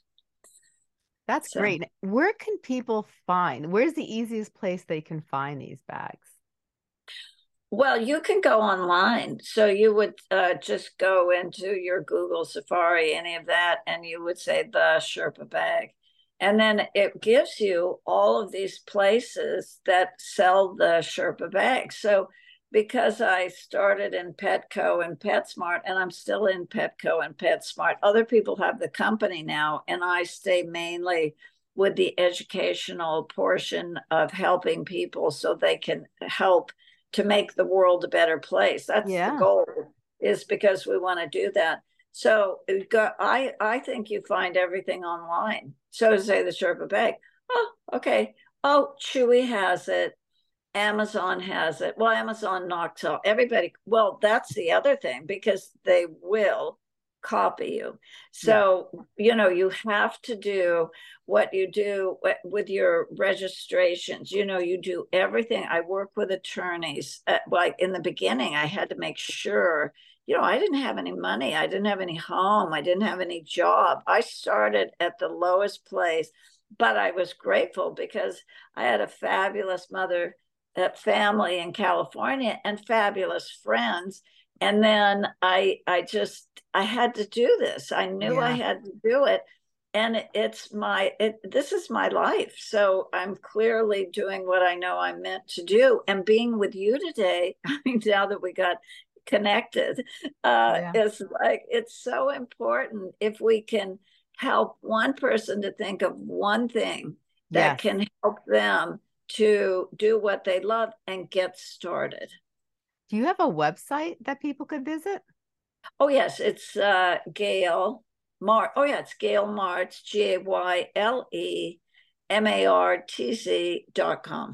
Speaker 5: That's
Speaker 6: So-
Speaker 5: great. Where can people find, where's the easiest place they can find these bags?
Speaker 6: Well, you can go online. So you would uh, just go into your Google, Safari, any of that, and you would say the Sherpa bag. And then it gives you all of these places that sell the Sherpa bag. So because I started in Petco and PetSmart, and I'm still in Petco and PetSmart, other people have the company now, and I stay mainly with the educational portion of helping people so they can help to make the world a better place. That's
Speaker 5: Yeah.
Speaker 6: the goal, is because we want to do that. So it got, I, I think you find everything online. So to say the Sherpa bag, oh, okay. Oh, Chewy has it. Amazon has it. Well, Amazon knocks off everybody. Well, that's the other thing, because they will copy you. So, yeah. you know, you have to do what you do with your registrations. You know, you do everything. I work with attorneys. Uh, like in the beginning, I had to make sure, you know, I didn't have any money. I didn't have any home. I didn't have any job. I started at the lowest place, but I was grateful because I had a fabulous mother, uh, family in California, and fabulous friends. And then I, I just, I had to do this. I knew yeah. I had to do it. And it's my, it, this is my life. So I'm clearly doing what I know I'm meant to do. And being with you today, I mean, now that we got connected, uh, yeah. is like, it's so important if we can help one person to think of one thing that yes. can help them to do what they love and get started.
Speaker 5: Do you have a website that people could visit?
Speaker 6: Oh, yes. It's uh, Gayle Martz. Oh, yeah. It's Gayle Martz, G A Y L E M A R T Z dot com.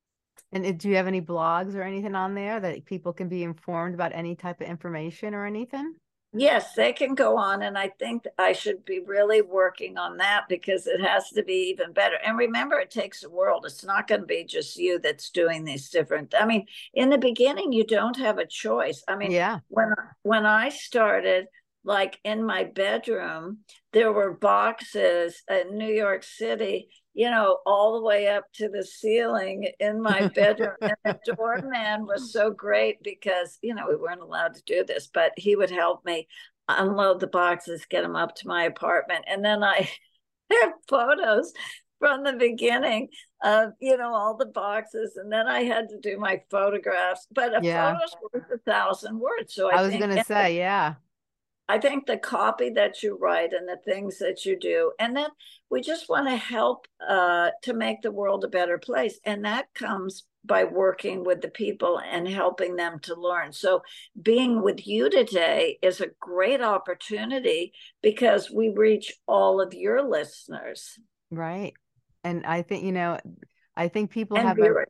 Speaker 5: And do you have any blogs or anything on there that people can be informed about any type of information or anything?
Speaker 6: Yes, they can go on. And I think I should be really working on that, because it has to be even better. And remember, it takes a world. It's not going to be just you that's doing these different. I mean, in the beginning, you don't have a choice. I mean,
Speaker 5: yeah.
Speaker 6: when, when I started, like in my bedroom, there were boxes in New York City, you know, all the way up to the ceiling in my bedroom. And the doorman was so great because, you know, we weren't allowed to do this, but he would help me unload the boxes, get them up to my apartment. And then I have photos from the beginning of, you know, all the boxes. And then I had to do my photographs, but a
Speaker 5: yeah.
Speaker 6: photo's worth a thousand words. So I,
Speaker 5: I was going to say, yeah.
Speaker 6: I think the copy that you write and the things that you do, and then we just want to help uh, to make the world a better place. And that comes by working with the people and helping them to learn. So being with you today is a great opportunity because we reach all of your listeners.
Speaker 5: Right. And I think, you know, I think people
Speaker 6: and
Speaker 5: have, a,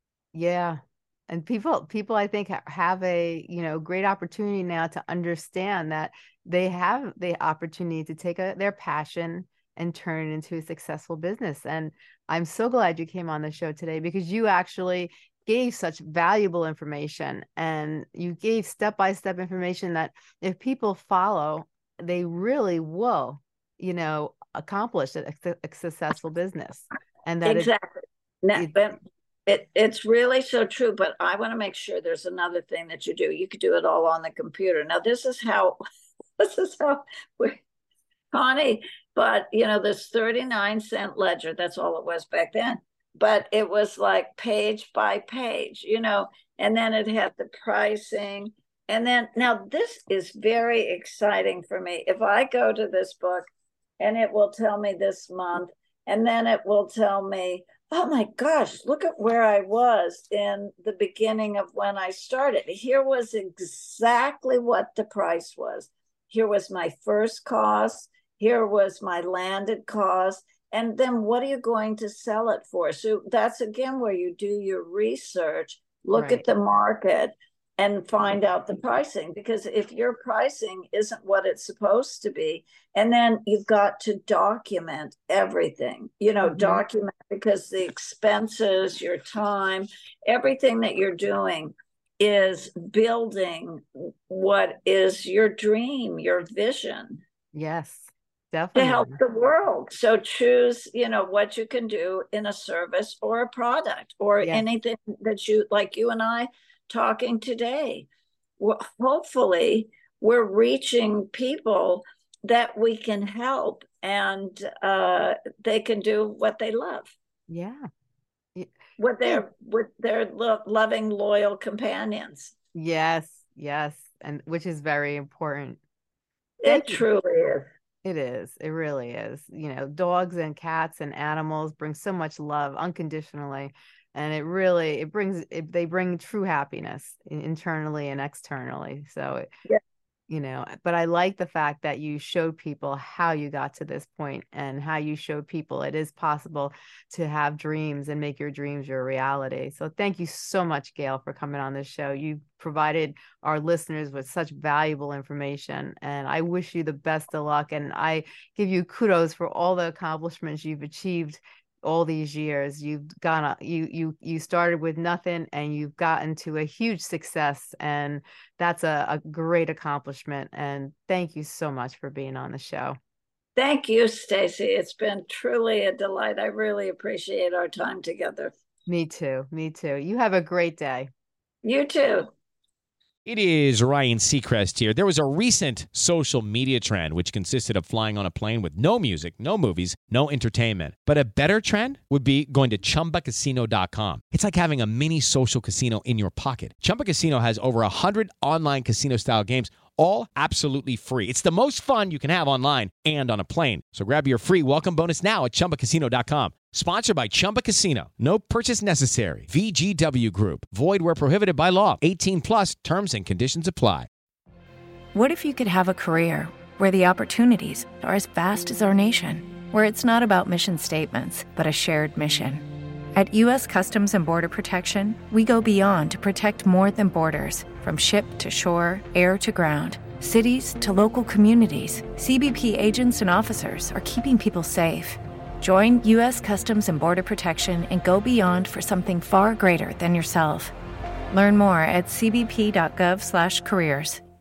Speaker 5: yeah. And people, people, I think have a, you know, great opportunity now to understand that they have the opportunity to take a, their passion and turn it into a successful business. And I'm so glad you came on the show today, because you actually gave such valuable information, and you gave step-by-step information that if people follow, they really will, you know, accomplish a, a successful business. And that
Speaker 6: exactly. Now, but it, it's really so true. But I want to make sure there's another thing that you do. You could do it all on the computer. Now, this is how, this is how we're, Connie, but you know, this thirty-nine cent ledger, that's all it was back then. But it was like page by page, you know, and then it had the pricing. And then now this is very exciting for me. If I go to this book and it will tell me this month, and then it will tell me, oh my gosh, look at where I was in the beginning of when I started. Here was exactly what the price was. Here was my first cost. Here was my landed cost. And then what are you going to sell it for? So that's, again, where you do your research, look right. at the market and find out the pricing. Because if your pricing isn't what it's supposed to be, and then you've got to document everything, you know, mm-hmm. document, because the expenses, your time, everything that you're doing is building what is your dream, your vision.
Speaker 5: Yes. Definitely.
Speaker 6: To help the world. So choose, you know, what you can do in a service or a product or yes. anything that you, like you and I talking today. Well, hopefully we're reaching people that we can help, and uh, they can do what they love.
Speaker 5: Yeah.
Speaker 6: With their, with their lo- loving, loyal companions.
Speaker 5: Yes. Yes. And which is very important.
Speaker 6: Thank it you. Truly is.
Speaker 5: It is. It really is. You know, dogs and cats and animals bring so much love unconditionally. And it really, it brings, it, they bring true happiness internally and externally. So it,
Speaker 6: yeah.
Speaker 5: you know, but I like the fact that you showed people how you got to this point and how you showed people it is possible to have dreams and make your dreams your reality. So thank you so much, Gail, for coming on this show. You provided our listeners with such valuable information, and I wish you the best of luck. And I give you kudos for all the accomplishments you've achieved all these years. You've gone, you you you started with nothing, and you've gotten to a huge success, and that's a, a great accomplishment. And thank you so much for being on the show.
Speaker 6: Thank you, Stacey. It's been truly a delight. I really appreciate our time together.
Speaker 5: Me too. Me too. You have a great day.
Speaker 6: You too.
Speaker 7: It is Ryan Seacrest here. There was a recent social media trend which consisted of flying on a plane with no music, no movies, no entertainment. But a better trend would be going to Chumba Casino dot com. It's like having a mini social casino in your pocket. Chumba Casino has over one hundred online casino-style games, all absolutely free. It's the most fun you can have online and on a plane. So grab your free welcome bonus now at Chumba Casino dot com. Sponsored by Chumba Casino. No purchase necessary. V G W Group. Void where prohibited by law. eighteen plus terms and conditions apply.
Speaker 9: What if you could have a career where the opportunities are as vast as our nation, where it's not about mission statements, but a shared mission? At U S Customs and Border Protection, we go beyond to protect more than borders. From ship to shore, air to ground, cities to local communities, C B P agents and officers are keeping people safe. Join U S Customs and Border Protection and go beyond for something far greater than yourself. Learn more at c b p dot gov slash careers.